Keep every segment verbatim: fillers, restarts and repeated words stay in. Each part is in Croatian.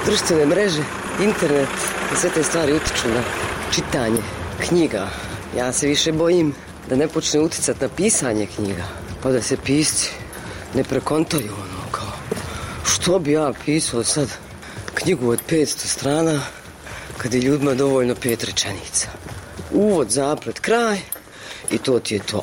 društvene mreže, internet i sve te stvari utiču na čitanje knjiga. Ja se više bojim da ne počne uticati na pisanje knjiga, pa da se pisci ne prekontaju ono kao što bi ja pisao sad knjigu od petsto strana kad je ljudima dovoljno pet rečenica. Uvod, zaplet, kraj i to ti je to.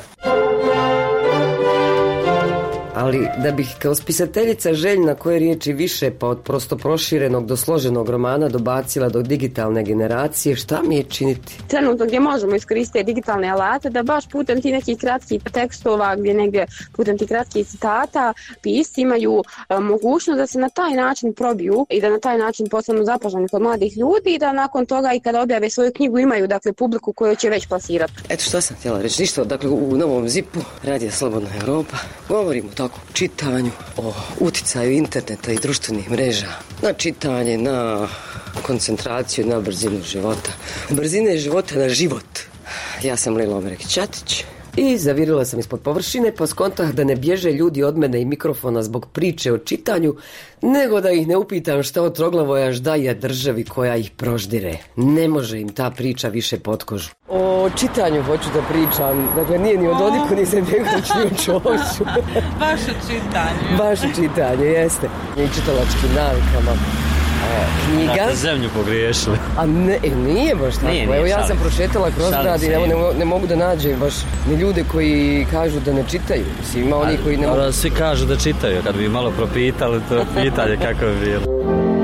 Ali da bih kao spisateljica željna koje riječi više pa od prosto proširenog do složenog romana dobacila do digitalne generacije, šta mi je činiti? Trenutno gdje možemo iskoristiti digitalne alate da baš putem ti nekih kratkih tekstova gdje negdje putem ti kratkih citata pisci imaju e, mogućnost da se na taj način probiju i da na taj način postanu zapaženi kod mladih ljudi i da nakon toga i kada objave svoju knjigu imaju dakle publiku koju će već plasirati. Eto što sam htjela reći, ništa, dakle u Novom zipu Radija Slobodna Europa govorimo tako o čitanju, o uticaju interneta i društvenih mreža na čitanje, na koncentraciju, na brzinu života. Brzine života na život. Ja sam Lila Omerek-Ćatić. I zavirila sam ispod površine pa skontah da ne bježe ljudi od mene i mikrofona zbog priče o čitanju, nego da ih ne upitam šta od Troglavoja ždaja državi koja ih proždire. Ne može im ta priča više pod kožu. O čitanju hoću da pričam. Dakle, nije ni o Dodiku, ni Izetbegović, ni o Čoviću. Baš o čitanju. Baš o čitanju, jeste. I čitalačkim navikama. Knjiga. Dakle, zemlju pogriješili. A ne, nije baš tako. Nije, nije, Evo ja sam prošetala kroz grad i ne, ne mogu da nađem baš ni ljude koji kažu da ne čitaju. Mislim, ima oni koji ne mogu... Ali svi kažu da čitaju. Kad bi malo propitali, to pitanje kako bi bilo.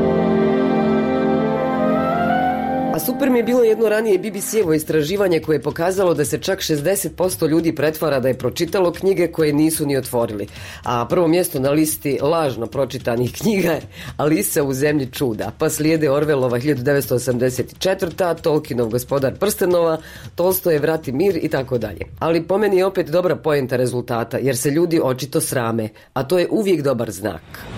A super mi je bilo jedno ranije B B C-evo istraživanje koje je pokazalo da se čak šezdeset posto ljudi pretvara da je pročitalo knjige koje nisu ni otvorili. A prvo mjesto na listi lažno pročitanih knjiga je Alisa u zemlji čuda. Pa slijede Orwellova hiljadu devetsto osamdeset četvrta, Tolkienov Gospodar prstenova, Tolstojev Rat i mir i tako dalje. Ali po meni je opet dobra poenta rezultata jer se ljudi očito srame, a to je uvijek dobar znak.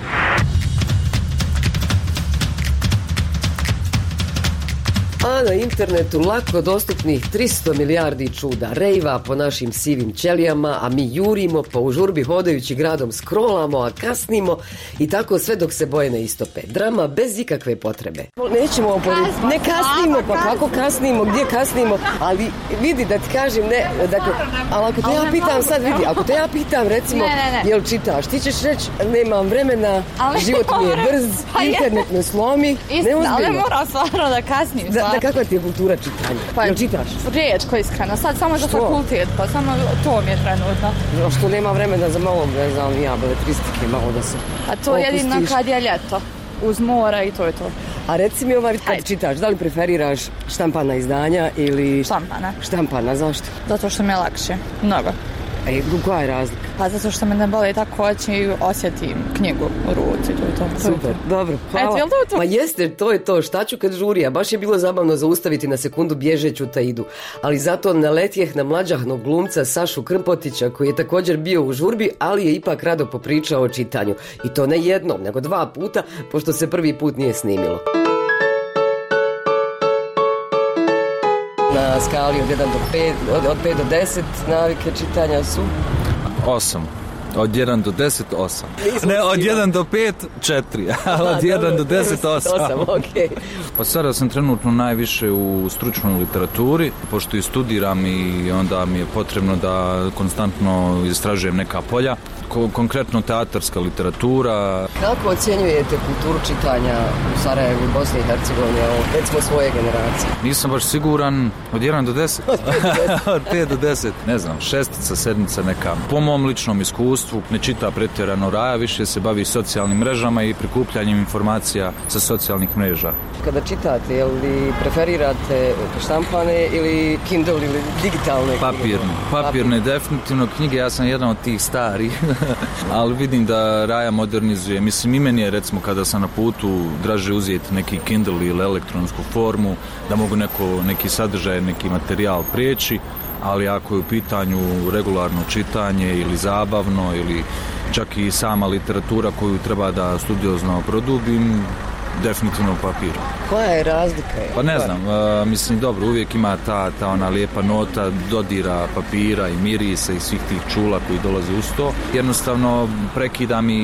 A na internetu lako dostupnih tristo milijardi čuda, rejva po našim sivim ćelijama, a mi jurimo pa u žurbi hodajući gradom scrollamo, a kasnimo i tako sve dok se boje ne istope. Drama bez ikakve potrebe. Nećemo oporediti, ne kasnimo, pa kako kasnimo, gdje kasnimo, ali vidi da ti kažem, ne, dakle, ali ako te ja pitam sad, vidi, ako te ja pitam recimo, ne, ne, ne. Jel čitaš, ti ćeš reći, nemam vremena, život mi je brz, internet me slomi, neozbiljno. Ali mora stvarno da kasnim, da, kakva ti je kultura čitanja? Pa, jel čitaš? Rijetko iskreno, sad samo za fakultet, pa samo to mi je trenutno. Što nema vremena za malo, ne znam, ja, beletristike, malo da se A to je jedino kad je ljeto, uz mora i to je to. A reci mi ovaj, kad Ajde. čitaš, da li preferiraš štampana izdanja ili... Štampana. Štampana, zašto? Zato što mi je lakše, mnogo. E, koja je razlika? Pa zato što me ne boli tako oči i osjetim knjigu u ruci. To je to. Super, dobro, hvala. Eto, to? Ma jeste, to je to, šta ću kad žurija? Baš je bilo zabavno zaustaviti na sekundu bježeću Taidu. Ali zato naletjeh na mlađahnog glumca Sašu Krmpotića, koji je također bio u žurbi, ali je ipak rado popričao o čitanju. I to ne jednom, nego dva puta, pošto se prvi put nije snimilo. Na skali od jedan do pet, od, od pet do deset navike čitanja su? osam. Od jedan do deset, osam. Ne, od jedan do pet, četiri. A od jedan do deset, osam. Okay. Pa sada sam trenutno najviše u stručnoj literaturi, pošto i studiram i onda mi je potrebno da konstantno istražujem neka polja. Ko- konkretno teatarska literatura. Kako ocjenjujete kulturu čitanja u Sarajevu i Bosni i Hercegovini, recimo svoje generacije? Nisam baš siguran, od jedan do deset. Od pet do deset. Ne znam, šestica, sedmica neka. Po mom ličnom iskustvu ne čita pretjerano Raja, više se bavi socijalnim mrežama i prikupljanjem informacija sa socijalnih mreža. Kada čitate, je li preferirate štampane ili Kindle ili digitalne knjige? Papirne. Papirne, definitivno knjige, ja sam jedan od tih starih. Ali vidim da Raja modernizuje. Mislim, i meni je, recimo, kada sam na putu draže uzeti neki Kindle ili elektronsku formu, da mogu neko, neki sadržaj, neki materijal prijeći, ali ako je u pitanju regularno čitanje ili zabavno ili čak i sama literatura koju treba da studiozno produbim, definitivno papir. Koja je razlika? Pa ne znam, uh, mislim, dobro, uvijek ima ta, ta ona lijepa nota dodira papira i mirisa i svih tih čula koji dolaze uz to. Jednostavno prekida mi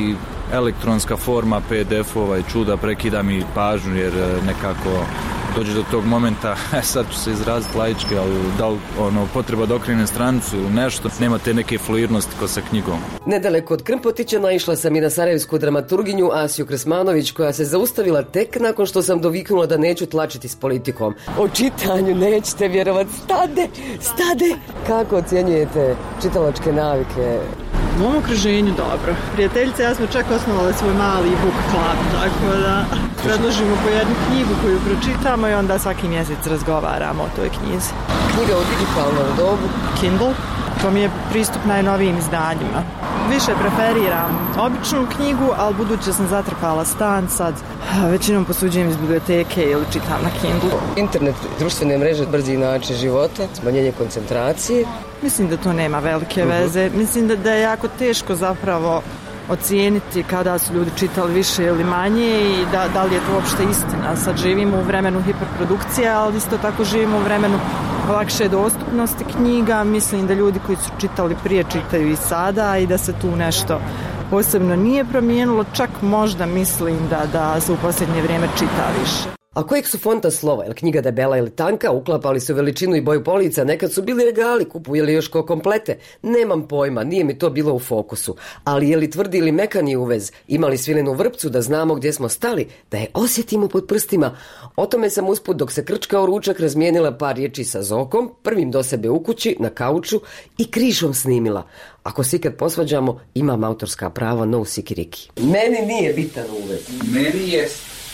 elektronska forma P D F-ova i čuda prekida mi pažnju jer nekako dođe do tog momenta, sad ću se izraziti laički, ali da li ono, potreba da okrenem stranicu ili nešto, nema te neke fluidnosti ko sa knjigom. Nedaleko od Krmpotića naišla sam i na sarajevsku dramaturginju Asiju Krsmanović, koja se zaustavila tek nakon što sam doviknula da neću tlačiti s politikom. O čitanju nećete vjerovat, stade, stade! Kako ocjenjujete čitalačke navike? U mom okruženju dobro. Prijateljice, ja smo čak osnovali svoj mali book club, tako da predložimo po jednu knjigu koju pročitamo i onda svaki mjesec razgovaramo o toj knjizi. Knjiga u digitalnom dobu? Kindle. To mi je pristup najnovijim izdanjima. Više preferiram običnu knjigu, ali budući da sam zatrpala stan, sad većinom posuđujem iz biblioteke ili čitam na Kindle. Internet, društvene mreže, brzi način života, smanjenje koncentracije. Mislim da to nema velike veze. Uh-huh. Mislim da, da je jako teško zapravo ocijeniti kada su ljudi čitali više ili manje i da, da li je to uopšte istina. Sad živimo u vremenu hiperprodukcije, ali isto tako živimo u vremenu lakše dostupnosti knjiga. Mislim da ljudi koji su čitali prije čitaju i sada i da se tu nešto posebno nije promijenilo. Čak možda mislim da, da se u posljednje vrijeme čita više. A kojeg su fonta slova, ili knjiga debela ili tanka, uklapali su veličinu i boju polica, nekad su bili regali, kupujeli još ko komplete, nemam pojma, nije mi to bilo u fokusu, ali je li tvrdi ili mekani uvez, imali svilenu vrpcu da znamo gdje smo stali, da je osjetimo pod prstima. O tome sam usput dok se krčkao ručak razmijenila par riječi sa Zokom, prvim do sebe u kući, na kauču i krišom snimila. Ako se ikad posvađamo, imam autorska prava, no sikiriki. Meni nije bitan uvez. Meni je...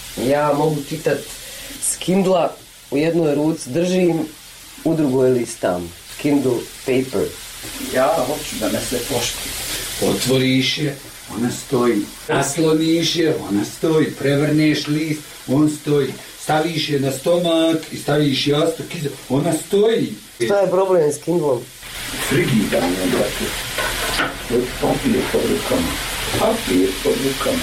Ja mogu čitat s Kindla, u jednoj ruci držim, u drugoj listam. Kindle paper. Ja hoću da me se poštuje. Otvoriš je, ona stoji. Nasloniš je, ona stoji. Prevrneš list, on stoji. Staviš je na stomak i staviš jastuk iza, ona stoji. Šta je problem s Kindlom? Frigidanje, brate. Papir pod rukama. Papir pod rukama.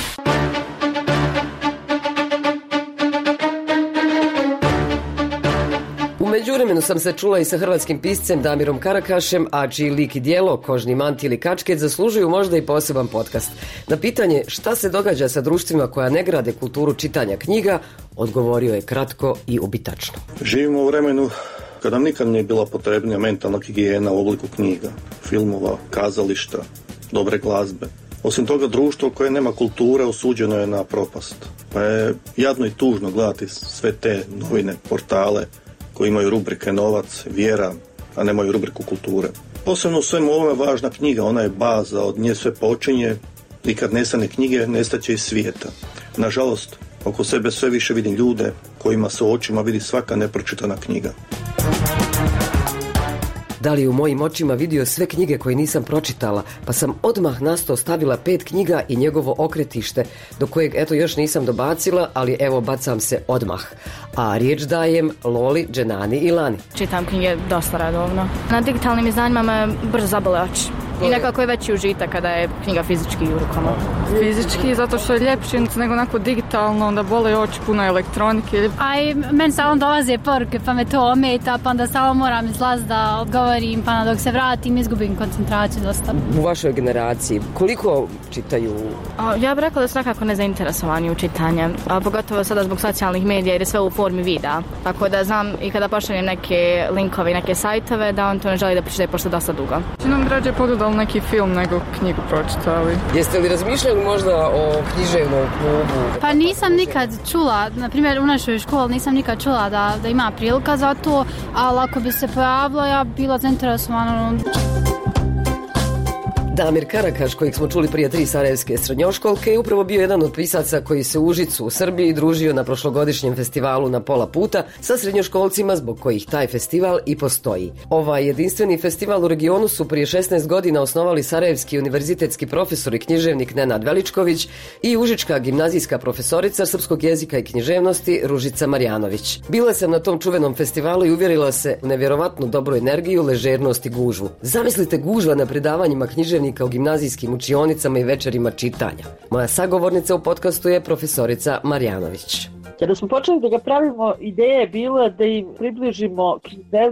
U međuvremenu sam se čula i sa hrvatskim piscem Damirom Karakašem, a čiji lik i djelo, Kožni manti ili kačket, zaslužuju možda i poseban podcast. Na pitanje šta se događa sa društvima koja ne grade kulturu čitanja knjiga, odgovorio je kratko i ubitačno. Živimo u vremenu kada nikad nije bila potrebnija mentalna higijena u obliku knjiga, filmova, kazališta, dobre glazbe. Osim toga, društvo koje nema kulture osuđeno je na propast. Pa je jadno i tužno gledati sve te novine, portale koji imaju rubrike novac, vjera, a nemaju rubriku kulture. Posebno u svemu ovome važna knjiga, ona je baza, od nje sve počinje i kad nestane knjige, nestaće iz svijeta. Nažalost, oko sebe sve više vidim ljude kojima se u očima vidi svaka nepročitana knjiga. Da li u mojim očima vidio sve knjige koje nisam pročitala, pa sam odmah na sto stavila pet knjiga i njegovo okretište, do kojeg eto još nisam dobacila, ali evo bacam se odmah. A riječ dajem Loli, Dženani i Lani. Čitam knjige dosta redovno. Na digitalnim izdanjima me brzo zabole oči. I nekako je veći užitak kada je knjiga fizički u rukama. Fizički, zato što je ljepši nego onako digitalno, onda bole oči, puno elektronike. A i meni stalno dolaze poruke, pa me to ometa, pa onda stalno moram izlaziti da odgovorim, pa dok se vratim izgubim koncentraciju dosta. U vašoj generaciji, koliko čitaju? A, ja bih rekla da su nekako nezainteresovani u čitanje, a pogotovo sada zbog socijalnih medija jer je sve u formi videa. Tako da znam i kada pošaljem neke linkove i neke sajtove da on to ne želi da pročita pošto je dosta dugo. Nam građe pogledali neki film nego knjigu pročitali. Jeste li razmišljali možda o književnom klubu? Pa nisam nikad čula, na primjer u našoj školi nisam nikad čula da, da ima prilika za to, ali ako bi se pojavila ja bila zainteresovana. Damir Karakaš, kojeg smo čuli prije tri sarajevske srednjoškolke, je upravo bio jedan od pisaca koji se u Užicu u Srbiji družio na prošlogodišnjem festivalu Na pola puta sa srednjoškolcima zbog kojih taj festival i postoji. Ovaj jedinstveni festival u regionu su prije šesnaest godina osnovali sarajevski univerzitetski profesor i književnik Nenad Veličković i užička gimnazijska profesorica srpskog jezika i književnosti Ružica Marjanović. Bila sam na tom čuvenom festivalu i uvjerila se u nevjerovatnu dobru energiju, ležernost i gužvu. Zamislite gužva na predavanjima književnika u gimnazijskim učionicama i večerima čitanja. Moja sagovornica u podcastu je profesorica Marjanović. Kada smo počeli da ga pravimo, ideja je bila da im približimo književnost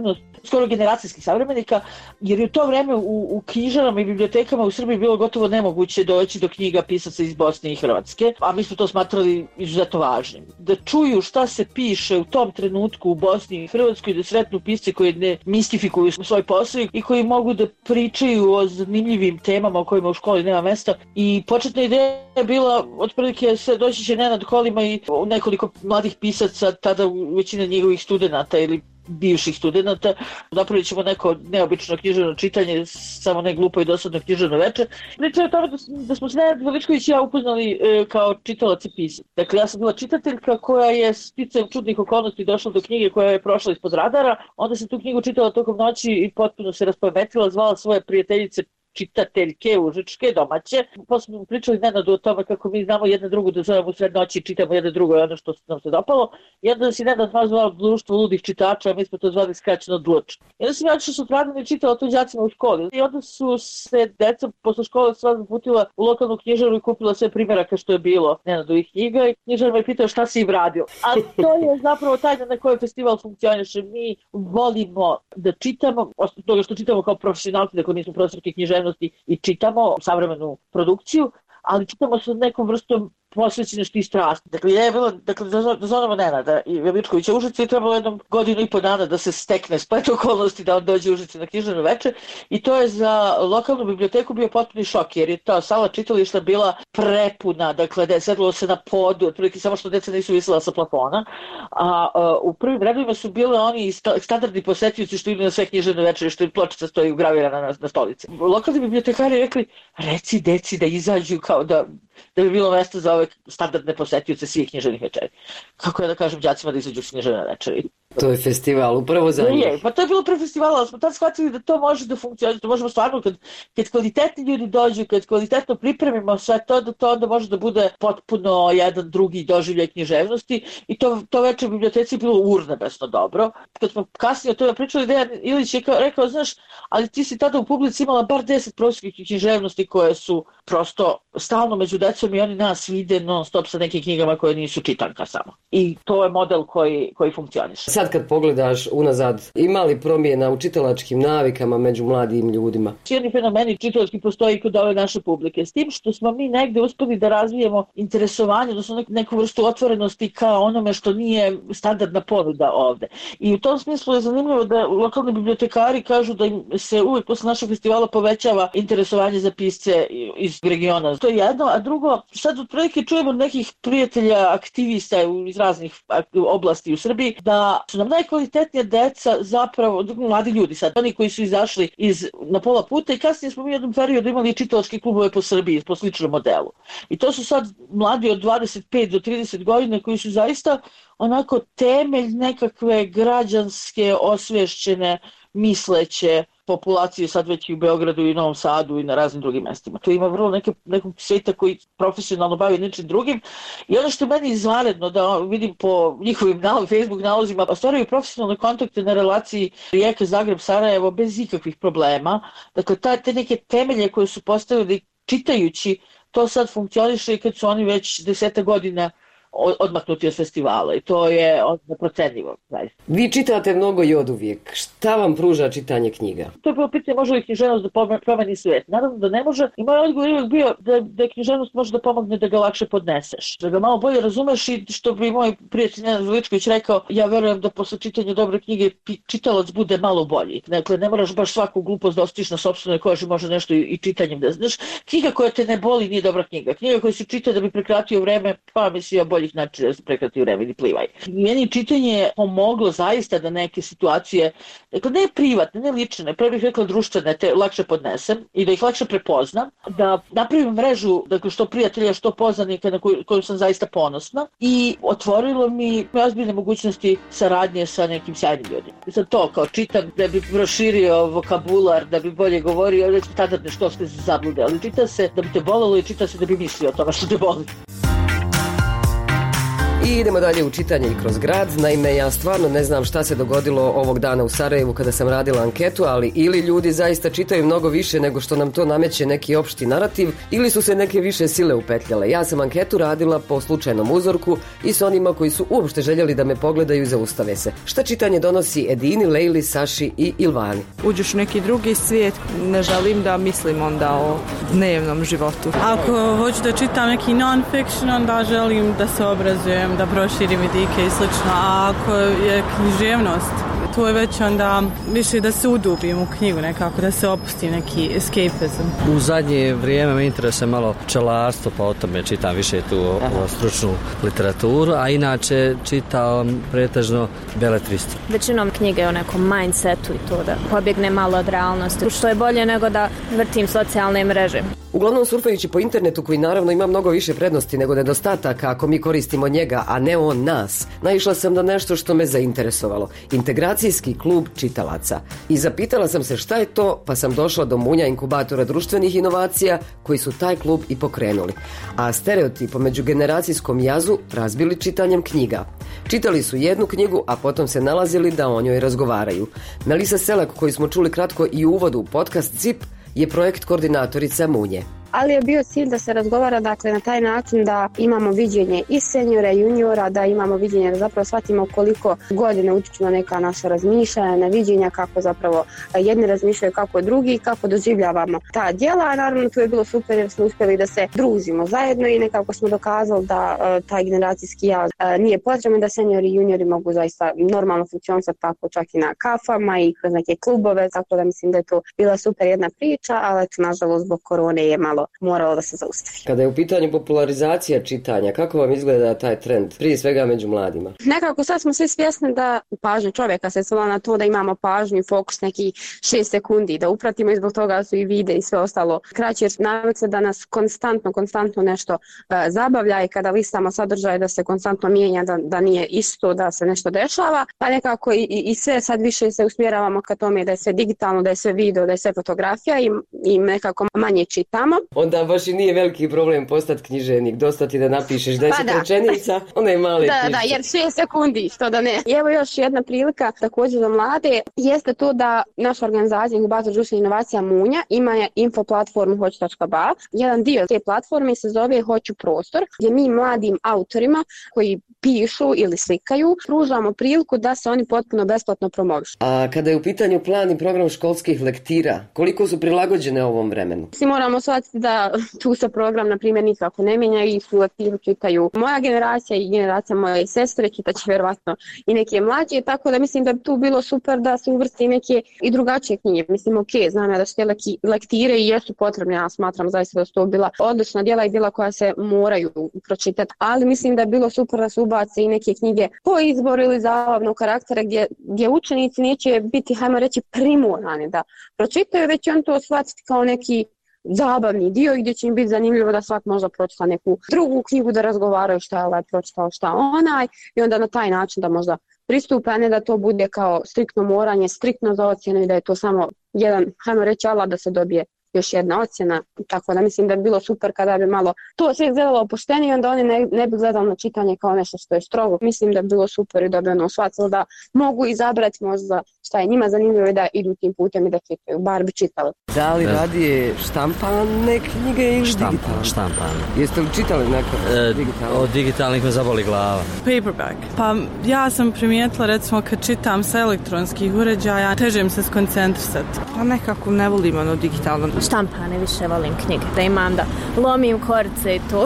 skoro generacijskih savremenika, jer je u to vreme u, u knjižarama i bibliotekama u Srbiji bilo gotovo nemoguće doći do knjiga pisaca iz Bosne i Hrvatske, a mi smo to smatrali izuzetno važnim. Da čuju šta se piše u tom trenutku u Bosni i Hrvatskoj, da sretnu pisce koji ne mistifikuju svoj posao i koji mogu da pričaju o zanimljivim temama o kojima u školi nema mesta. I početna ideja je bila, otprilike se doći će Nenad Kolima i nekoliko mladih pisaca, tada većina njegovih studenata ili bivših studenata, napravit ćemo neko neobično književno čitanje, samo ne glupo i dosadno književno veče. Priča je o tome da, da smo se Nenad Veličković i ja upoznali e, kao čitalac i pisac. Dakle, ja sam bila čitateljka koja je sticajem čudnih okolnosti došla do knjige koja je prošla ispod radara, onda sam tu knjigu čitala tokom noći i potpuno se raspametila, zvala svoje prijateljice čitateljke užičke, domaće. Posle smo pričali Nenadu o tome kako mi znamo jedna drugu da zovemo u sred noći i čitamo jedno drugo ono što nam se dopalo. I onda si Nenad nas zvao društvo ludih čitača, a mi smo to zvali skraćeno dluč. I onda sam ja što su pravdani i čitala to đacima u školi. I onda su se deca posle škole sva zaputila u lokalnu knjižaru i kupila sve primjeraka što je bilo Nenadovih knjiga i knjižar me pitao šta si im radio. A to je zapravo tajna na kojoj festival funkcioniše. Mi volimo da čitamo, osim toga što čitamo kao profesionalci, dakle nismo profesorki književnosti i čitamo savremenu produkciju, ali čitamo sa nekom vrstom posvećenosti i strasti. Dakle, je bilo, dakle, da zovemo Nenada i Veličkovića Užice i trebalo jednom godinu i po dana da se stekne splet okolnosti da on dođe u Užice na književno veče i to je za lokalnu biblioteku bio potpuni šok jer je ta sala čitališta bila prepuna, dakle, da je sedlo se na podu, otprilike samo što deca nisu visela sa plafona, a, a u prvim redovima su bile oni standardni posetioci što idu na sve književne večere, što im pločica stoji ugravirana na, na stolici. Lokalni bibliotekari rekli, reci deci da izađu kao da da bi bilo mjesto za ove standardne posetioce svih književnih večeri. Kako ja da kažem đacima da izađu s književne večeri? To je festival, upravo za njih. Pa to je bilo pre festivala, ali smo tad shvatili da to može da funkcioniše, da možemo stvarno, kad, kad kvalitetni ljudi dođu, kad kvalitetno pripremimo sve to, da to onda može da bude potpuno jedan drugi doživljaj književnosti i to, to večer u biblioteci je bilo urnebesno dobro. Kad smo kasnije o tome pričali, Dejan Ilić je kao, rekao, znaš, ali ti si tada u publici imala bar deset profesorskih književnosti koje su prosto stalno među decom i oni nas vide non stop sa nekim knjigama koje nisu čitanka samo. I to je model koji, koji funkcioniše. Sad kad pogledaš unazad, ima li promjena u čitalačkim navikama među mladim ljudima? Jedni fenomeni čitalački postoji kod ove naše publike. S tim što smo mi negde uspeli da razvijemo interesovanje, odnosno neku vrstu otvorenosti ka onome što nije standardna ponuda ovde. I u tom smislu je zanimljivo da lokalni bibliotekari kažu da im se uvijek posle našeg festivala povećava interesovanje za pisce iz regiona. To je jedno, a drugo, sad otprilike čujemo nekih prijatelja, aktivista iz raznih oblasti u Srbiji, da su nam najkvalitetnija deca zapravo, mladi ljudi sad, oni koji su izašli iz, na pola puta i kasnije smo u jednom periodu imali čitalačke klubove po Srbiji po sličnom modelu. I to su sad mladi od dvadeset pet do trideset godina koji su zaista onako temelj nekakve građanske, osvješćene, misleće populacije sad već i u Beogradu i Novom Sadu i na raznim drugim mestima. Tu ima vrlo neke, nekog sveta koji profesionalno bavi nečim drugim i ono što je meni izvanredno da vidim po njihovim nalog, Facebook nalozima, ostvaraju profesionalne kontakte na relaciji Rijeka, Zagreb, Sarajevo bez ikakvih problema. Dakle, ta, te neke temelje koje su postavili čitajući, to sad funkcioniše i kad su oni već deseta godina odmaknuti od festivala i to je neprocenljivo. Vi čitate mnogo i oduvijek. Šta vam pruža čitanje knjiga? To je bilo pitanje može li književnost da promeni svijet. Naravno da ne može i moj odgovor je uvijek bio da, da književnost može da pomogne da ga lakše podneseš. Da ga malo bolje razumeš i što bi moj prijatelj Nenad Veličković rekao, ja verujem da posle čitanja dobre knjige čitalac bude malo bolji. Dakle, ne moraš baš svaku glupost da ostiš na sopstvenoj koži, može nešto i, i čitanjem da znaš. Knjiga koja te ne boli nije dobra knjiga. Knjiga koja se čita da bi prekratio vreme, pa mislim bolji način da se prekrati vreme ili plivaj. Meni čitanje je pomoglo zaista da neke situacije, dakle ne privatne, ne lične, pre bih rekla društvene, te lakše podnesem i da ih lakše prepoznam, da napravim mrežu, dakle što prijatelja, što poznanika na koju, koju sam zaista ponosna i otvorilo mi ozbiljne mogućnosti saradnje sa nekim sjajnim ljudima. I sad to kao čitam da bi proširio vokabular, da bi bolje govorio, već standardne školske zablude, ali čita se da bi te bolelo i čita se da bi mislio o tome što te boli. I idemo dalje u čitanje i kroz grad. Naime, ja stvarno ne znam šta se dogodilo ovog dana u Sarajevu kada sam radila anketu, ali ili ljudi zaista čitaju mnogo više nego što nam to nameće neki opšti narativ, ili su se neke više sile upetljale. Ja sam anketu radila po slučajnom uzorku i s onima koji su uopšte željeli da me pogledaju i zaustave se. Šta čitanje donosi Edini, Lejli, Saši i Ilvani? Uđeš u neki drugi svijet, ne želim da mislim onda o dnevnom životu. Ako hoću da čitam neki non-fiction, onda želim da se obrazujem, da proširim vidike i slično, a ako je književnost, to je već onda više da se udubim u knjigu nekako, da se opustim neki escapism. U zadnje vrijeme me interesuje malo pčelarstvo, pa o tome čitam više tu o, o stručnu literaturu, a inače čitam pretežno beletristiku. Većinom knjige o nekom mindsetu i to da pobjegne malo od realnosti, što je bolje nego da vrtim socijalne mreže. Uglavnom surfajući po internetu, koji naravno ima mnogo više prednosti nego nedostataka ako mi koristimo njega, a ne on nas, naišla sam na nešto što me zainteresovalo. Integracijski klub čitalaca. I zapitala sam se šta je to, pa sam došla do munja inkubatora društvenih inovacija koji su taj klub i pokrenuli. A stereotip o međugeneracijskom jazu razbili čitanjem knjiga. Čitali su jednu knjigu, a potom se nalazili da o njoj razgovaraju. Melisa Selak, koju smo čuli kratko i u uvodu u podcast Zip, je projekt koordinatorica Munje. Ali je bio cilj da se razgovara, dakle, na taj način da imamo viđenje i seniora i juniora, da imamo viđenje, da zapravo shvatimo koliko godine utiču na neka naša razmišljanja, na viđenja, kako zapravo jedni razmišljaju kako drugi, kako doživljavamo ta djela. A naravno tu je bilo super jer smo uspjeli da se družimo zajedno i nekako smo dokazali da uh, taj generacijski jaz uh, nije potreban, da seniori i juniori mogu zaista normalno funkcionisati tako čak i na kafama i kroz neke klubove, tako da mislim da je to bila super jedna priča, ali eto, nažalost zbog korone je malo moralo da se zaustavi. Kada je u pitanju popularizacija čitanja, kako vam izgleda taj trend, prije svega među mladima? Nekako sad smo svi svjesni da pažnja čovjeka se svela na to da imamo pažnju i fokus neki šest sekundi, da upratimo i zbog toga su i vide i sve ostalo kraće, jer navikli da nas konstantno, konstantno nešto uh, zabavlja i kada listamo sadržaj da se konstantno mijenja, da, da nije isto, da se nešto dešava, pa nekako i, i, i sve sad više se usmjeravamo ka tome da je sve digitalno, da je sve video, da je sve fotografija i, i nekako manje čitamo. Onda baš i nije veliki problem postati književnik, dosta ti da napišeš deset pa rečenica, one male da, da, jer šest sekundi, što da ne. I evo još jedna prilika također za mlade, jeste to da naša organizacija Inkubator društvenih inovacija Munja ima info platformu hoću točka ba. Jedan dio te platforme se zove Hoću prostor, gdje mi mladim autorima koji pišu ili slikaju pružamo priliku da se oni potpuno besplatno promovišu. A kada je u pitanju plan i program školskih lektira, koliko su prilagođene ovom vremenu? Svi moramo shvatiti da tu se program, na primjer, nikako ne mijenja i su lektiru čitaju moja generacija i generacija moje sestre, čitaće vjerovatno i neke mlađe, tako da mislim da bi tu bilo super da se uvrsti neke i drugačije knjige. Mislim, ok, znam ja da su te lektire i jesu potrebne, ja smatram zaista da su to bila odlična djela i djela koja se moraju pročitati, ali mislim da bi bilo super da se ubace i neke knjige po izboru ili zabavnog karaktera gdje, gdje učenici neće biti, hajmo reći, primorani da pročitaju, već on to shvatiti kao neki zabavni dio gdje će im biti zanimljivo da svak možda pročita neku drugu knjigu, da razgovaraju šta je ovaj pročitao, šta onaj, i onda na taj način da možda pristupe, a ne da to bude kao striktno moranje, striktno za ocjenu i da je to samo jedan, hajmo reći, alat da se dobije još jedna ocjena, tako da mislim da bi bilo super kada bi malo to sve izgledalo opuštenije, onda oni ne, ne bi gledali na čitanje kao nešto što je strogo. Mislim da bi bilo super i da bi ono shvatilo da mogu izabrati možda šta je njima zanimljivo i da idu tim putem i da čitaju, bar bi čitali. Da li radije štampane knjige ili digitalne? Štampane. Jeste li čitali nekako e, digitalne? Od digitalnih me zaboli glava. Paperback. Pa ja sam primijetila, recimo, kad čitam sa elektronskih uređaja, teže mi se skoncentrisati. Pa nekako ne volim ono digitalno. Štampane više volim knjige, da imam da lomim korce i to.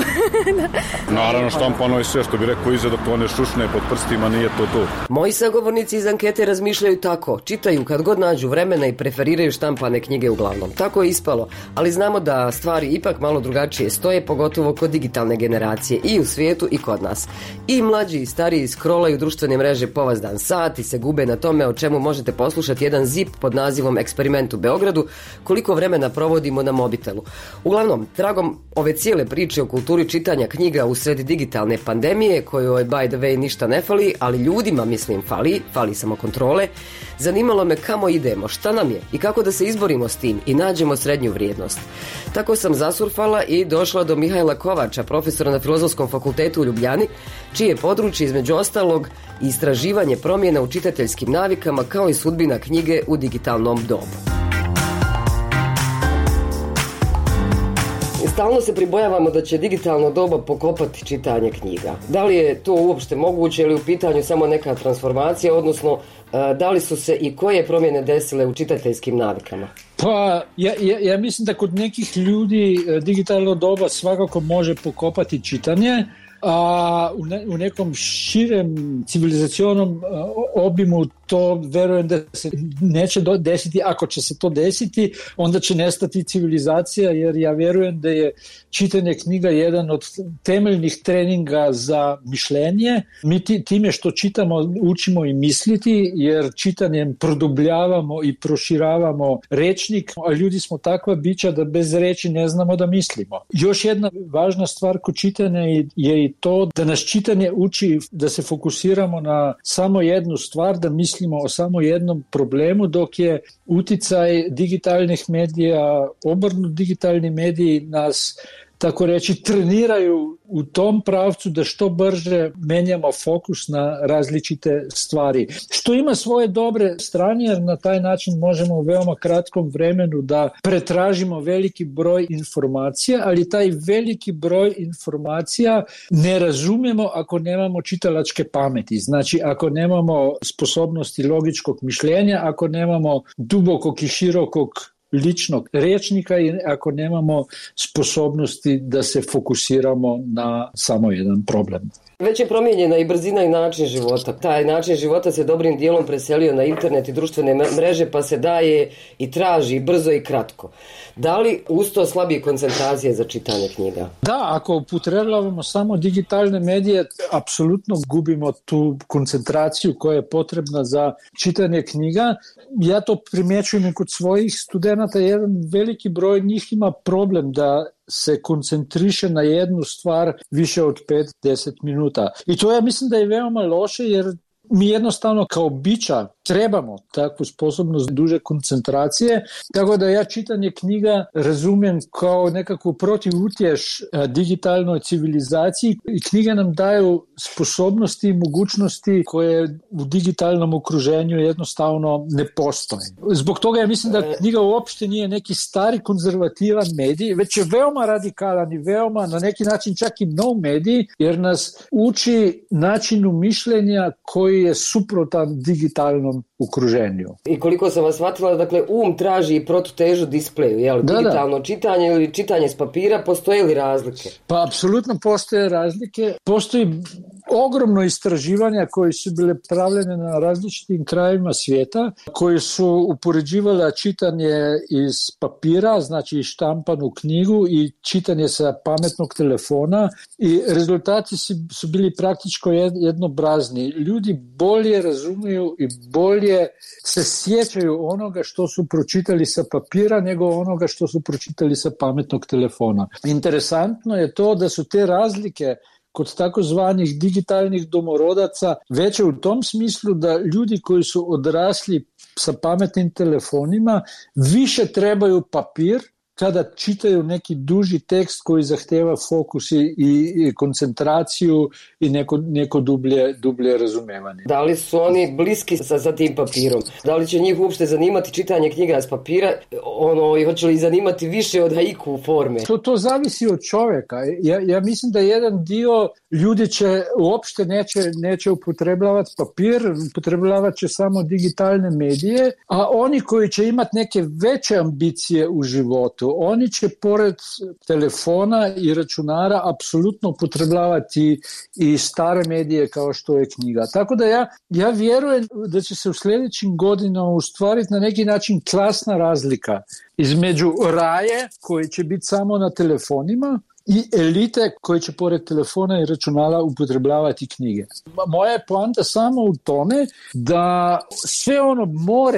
Naravno, štampano je sve, što bi rekao iza dok to one šušne pod prstima, nije to to. Moji sagovornici iz ankete razmišljaju tako, čitaju kad god nađu vremena i preferiraju štampane knjige uglavnom. Tako je ispalo, ali znamo da stvari ipak malo drugačije stoje, pogotovo kod digitalne generacije i u svijetu i kod nas. I mlađi i stariji scrollaju društvene mreže povazdan sat i se gube na tome o čemu možete poslušati jedan zip pod nazivom Eksperiment u Beogradu, koliko vremena provode provodimo na mobitelu. Uglavnom, tragom ove cijele priče o kulturi čitanja knjiga u sred digitalne pandemije, kojoj by the way ništa ne fali, ali ljudima mislim fali, fali samo kontrole, zanimalo me kamo idemo, šta nam je i kako da se izborimo s tim i nađemo srednju vrijednost. Tako sam zasurfala i došla do Mihajla Kovača, profesora na Filozofskom fakultetu u Ljubljani, čije područje između ostalog istraživanje promjena u čitateljskim navikama kao i sudbina knjige u digitalnom dobu. Stalno se pribojavamo da će digitalno doba pokopati čitanje knjiga. Da li je to uopšte moguće ili u pitanju samo neka transformacija, odnosno da li su se i koje promjene desile u čitateljskim navikama? Pa, ja, ja, ja mislim da kod nekih ljudi digitalno doba svakako može pokopati čitanje, a u, ne, u nekom širem civilizacionom obimu to verujem da se neće desiti. Ako će se to desiti, onda će nestati civilizacija, jer ja vjerujem da je čitanje knjiga jedan od temeljnih treninga za mišljenje. Mi time što čitamo učimo i misliti, jer čitanjem produbljavamo i proširavamo rečnik, a ljudi smo takva bića da bez reči ne znamo da mislimo. Još jedna važna stvar kod čitanja je i to da nas čitanje uči da se fokusiramo na samo jednu stvar, da mislimo o samo jednom problemu, dok je uticaj digitalnih medija, obrnut digitalni mediji nas, tako reći, treniraju u tom pravcu da što brže menjamo fokus na različite stvari. Što ima svoje dobre strane, jer na taj način možemo u veoma kratkom vremenu da pretražimo veliki broj informacija, ali taj veliki broj informacija ne razumijemo ako nemamo čitalačke pameti. Znači, ako nemamo sposobnosti logičkog mišljenja, ako nemamo dubokog i širokog ličnog rečnika i ako nemamo sposobnosti da se fokusiramo na samo jedan problem. Već je promijenjena i brzina i način života. Taj način života se dobrim dijelom preselio na internet i društvene mreže, pa se daje i traži brzo i kratko. Da li uz to slabije koncentracije za čitanje knjiga? Da, ako upotrebljavamo samo digitalne medije, apsolutno gubimo tu koncentraciju koja je potrebna za čitanje knjiga. Ja to primjećujem i kod svojih studenata. Jedan veliki broj njih ima problem da se koncentriše na jednu stvar više od pet do deset minuta. I to ja mislim da je veoma loše, jer mi jednostavno kao bića trebamo takvu sposobnost duže koncentracije, tako da ja čitanje knjiga razumijem kao nekakvu protivutješ digitalnoj civilizaciji i knjige nam daju sposobnosti i mogućnosti koje u digitalnom okruženju jednostavno ne postoje. Zbog toga ja mislim da knjiga uopšte nije neki stari konzervativan medij, već je veoma radikalan i veoma na neki način čak i nov medij, jer nas uči načinu mišljenja koji je suprotan digitalnom okruženju. I koliko sam vas shvatila, dakle, um traži i protutežu displeju, jel? Da, digitalno da. Čitanje ili čitanje s papira, postoje li razlike? Pa apsolutno postoje razlike. Postoji ogromno istraživanja koji su bile pravljene na različitim krajevima svijeta, koji su upoređivala čitanje iz papira, znači štampanu knjigu, i čitanje sa pametnog telefona, i rezultati su bili praktičko jednobrazni. Ljudi bolje razumiju i bolje se sjećaju onoga što su pročitali sa papira nego onoga što su pročitali sa pametnog telefona. Interesantno je to da su te razlike kod takozvanih digitalnih domorodaca veće u tom smislu da ljudi koji su odrasli sa pametnim telefonima više trebaju papir kada čitaju neki duži tekst koji zahteva fokus i, i koncentraciju i neko, neko dublje, dublje razumevanje. Da li su oni bliski sa, sa tim papirom? Da li će njih uopšte zanimati čitanje knjiga s papira? Ono, i hoće li zanimati više od haiku forme? To, to zavisi od čovjeka. Ja, ja mislim da jedan dio ljudi će uopšte neće, neće upotrebljavati papir, upotrebljavat će samo digitalne medije, a oni koji će imati neke veće ambicije u životu, oni će pored telefona i računara apsolutno upotrebljavati i stare medije kao što je knjiga. Tako da ja, ja vjerujem da će se u sljedećim godinama ustvariti na neki način klasna razlika između raje koji će biti samo na telefonima i elite koji će pored telefona i računala upotrebljavati knjige. Moja je poanta samo u tome da sve ono more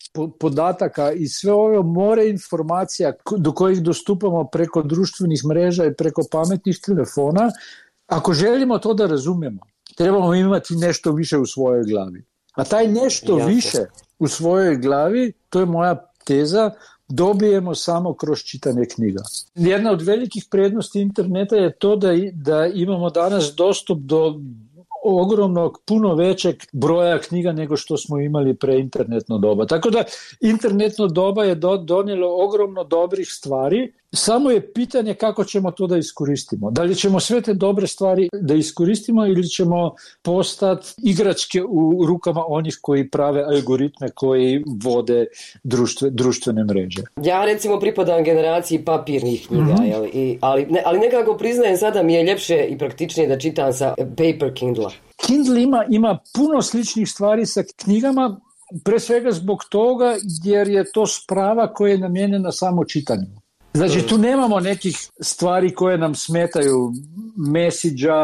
podataka i sve ove more informacija do kojih dostupamo preko društvenih mreža i preko pametnih telefona, ako želimo to da razumijemo, trebamo imati nešto više u svojoj glavi. A taj nešto Jasne. više u svojoj glavi, to je moja teza, dobijemo samo kroz čitanje knjiga. Jedna od velikih prednosti interneta je to da, da imamo danas dostup do ogromnog, puno većeg broja knjiga nego što smo imali pre internetno doba. Tako da internetno doba je do, donijelo ogromno dobrih stvari, samo je pitanje kako ćemo to da iskoristimo. Da li ćemo sve te dobre stvari da iskoristimo ili ćemo postati igračke u rukama onih koji prave algoritme koji vode društve, društvene mreže. Ja recimo pripadam generaciji papirnih knjiga, mm-hmm. jel? I, ali, ne, ali nekako priznajem sada mi je ljepše i praktičnije da čitam sa paper Kindle. Kindle ima, ima puno sličnih stvari sa knjigama, pre svega zbog toga jer je to sprava koja je namijenjena samo čitanju. Znači tu nemamo nekih stvari koje nam smetaju, mesidža,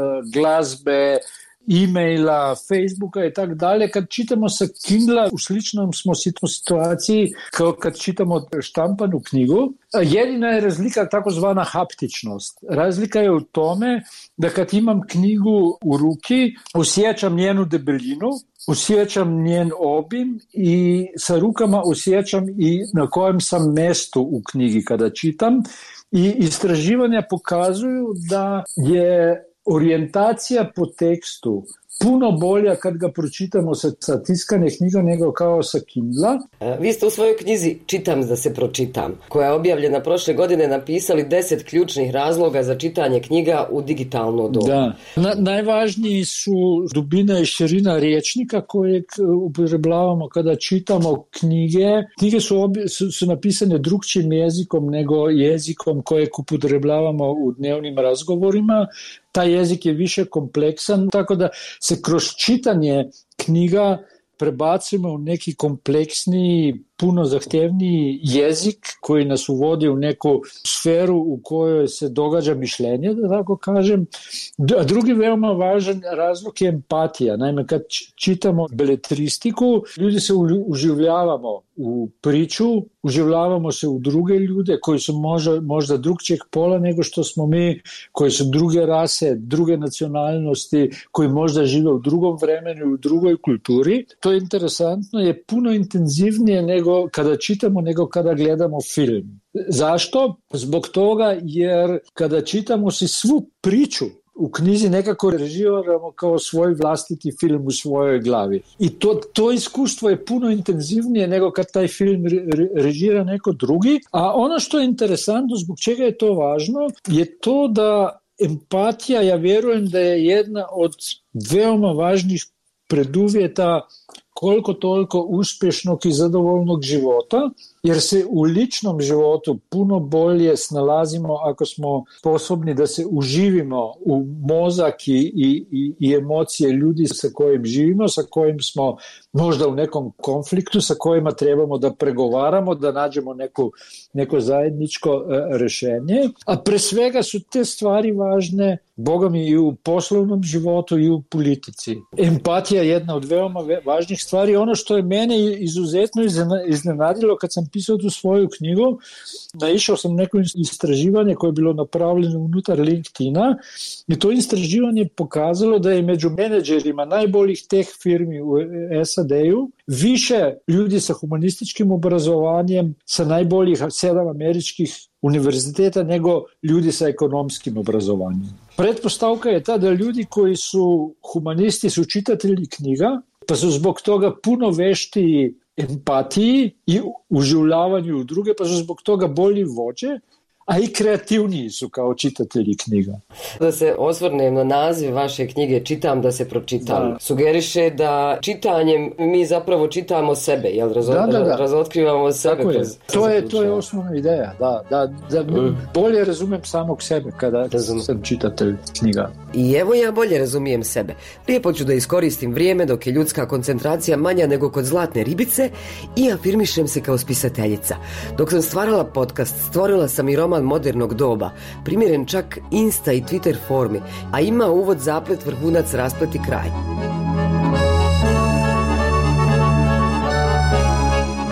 glazbe, e-maila, Facebooka i tako dalje. Kad čitamo sa Kindla u sličnom smo situaciji kao kad čitamo štampanu knjigu. Jedina je razlika takozvana haptičnost. Razlika je u tome da kad imam knjigu u ruki, osjećam njenu debelinu, osjećam njen obim i sa rukama osjećam i na kojem sam mjestu u knjigi kada čitam. I istraživanja pokazuju da je orijentacija po tekstu puno bolja kad ga pročitamo sa, sa tiskane knjiga nego kao sa Kindla. Vi ste u svojoj knjizi Čitam da se pročitam, koja je objavljena prošle godine, napisali deset ključnih razloga za čitanje knjiga u digitalno dobu. Da. Na, najvažniji su dubina i širina rječnika kojeg upotrebljavamo kada čitamo knjige. Knjige su, obje, su, su napisane drugčijim jezikom nego jezikom kojeg upotrebljavamo u dnevnim razgovorima. Taj jezik je više kompleksan, tako da se kroz čitanje knjiga prebacimo u neki kompleksniji, puno zahtevniji jezik koji nas uvodi u neku sferu u kojoj se događa mišljenje, da tako kažem. A drugi veoma važan razlog je empatija. Naime, kad čitamo beletristiku, ljudi se uživljavamo u priču, uživljavamo se u druge ljude koji su možda, možda drugčijeg pola nego što smo mi, koji su druge rase, druge nacionalnosti, koji možda žive u drugom vremenu, u drugoj kulturi. To je interesantno, je puno intenzivnije nego kada čitamo, nego kada gledamo film. Zašto? Zbog toga jer kada čitamo si svu priču u knjizi nekako režiramo kao svoj vlastiti film u svojoj glavi. I to, to iskustvo je puno intenzivnije nego kad taj film re, režira neko drugi. A ono što je interesantno, zbog čega je to važno, je to da empatija, ja vjerujem da je jedna od veoma važnih preduvjeta koliko toliko uspješnog i zadovoljnog života, jer se u ličnom životu puno bolje snalazimo ako smo sposobni da se uživimo u mozak i, i, i emocije ljudi sa kojim živimo, sa kojim smo možda u nekom konfliktu, sa kojima trebamo da pregovaramo, da nađemo neku, neko zajedničko e, rješenje. A pre svega su te stvari važne, Boga mi, i u poslovnom životu i u politici. Empatija je jedna od veoma važnih stvari. Ono što je mene izuzetno iznenadilo kad sam pisao tu svoju knjigu, naišao sam neko istraživanje koje je bilo napravljeno unutar LinkedIna i to istraživanje pokazalo da je među menadžerima najboljih teh firmi u S A D-u više ljudi sa humanističkim obrazovanjem sa najboljih sedam američkih univerziteta nego ljudi sa ekonomskim obrazovanjem. Pretpostavka je ta da ljudi koji su humanisti su čitatelji knjiga, pa su zbog toga puno veštiji empatiji i uživljavanju u druge, pa su zbog toga bolji vođe, a i kreativniji su kao čitatelji knjiga. Da se osvrnem na naziv vaše knjige Čitam da se pročitam. Da. Sugeriše da čitanjem mi zapravo čitamo sebe, jel Razo- da, da, da. razotkrivamo sebe. Kroz... To, je, to je osnovna ideja, da, da, da mm. bolje razumem samog sebe kada Razum. sam čitatelj knjiga. I evo ja bolje razumijem sebe. Lijepo ću da iskoristim vrijeme dok je ljudska koncentracija manja nego kod zlatne ribice i afirmišem se kao spisateljica. Dok sam stvarala podcast, stvorila sam i roman modernog doba, primjeren čak Insta i Twitter formi, a ima uvod, zaplet, vrhunac, rasplet i kraj.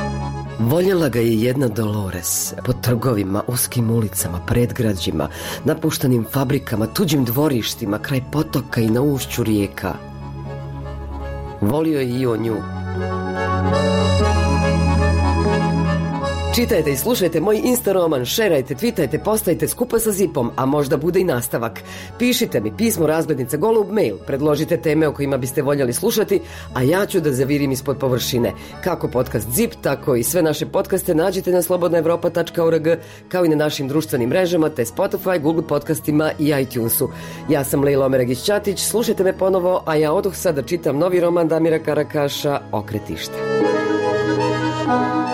Voljela ga je jedna Dolores, po trgovima, uskim ulicama, predgrađima, napuštanim fabrikama, tuđim dvorištima, kraj potoka i na ušću rijeka. Volio je i on nju. Čitajte i slušajte moj Insta roman, šerajte, twitajte, postajte skupa sa Zipom, a možda bude i nastavak. Pišite mi pismo razglednica golub mail, predložite teme o kojima biste voljeli slušati, a ja ću da zavirim ispod površine. Kako podcast Zip, tako i sve naše podcaste nađete na slobodna evropa tačka org, kao i na našim društvenim mrežama, te Spotify, Google podcastima i iTunesu. Ja sam Lejla Omeragić-Ćatić, slušajte me ponovo, a ja odoh sad da čitam novi roman Damira Karakaša, Okretište.